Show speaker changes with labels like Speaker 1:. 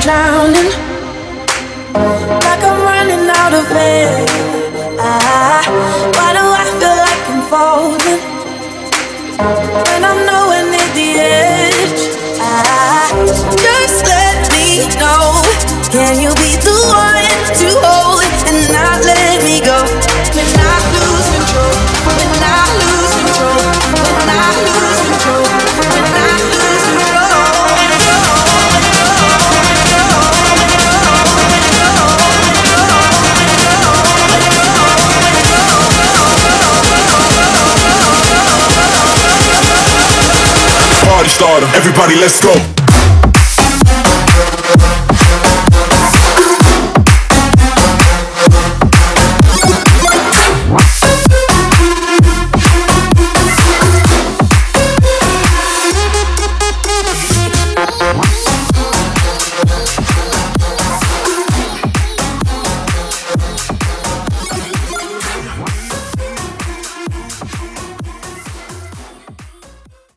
Speaker 1: drowning, like I'm running out of air. Why do I feel like I'm falling when I'm nowhere near the edge? Just let me know. Can you be the one to hold and not let me go? When I lose control, when I lose control, when I lose control, when I lose control.
Speaker 2: Party starter, everybody let's go.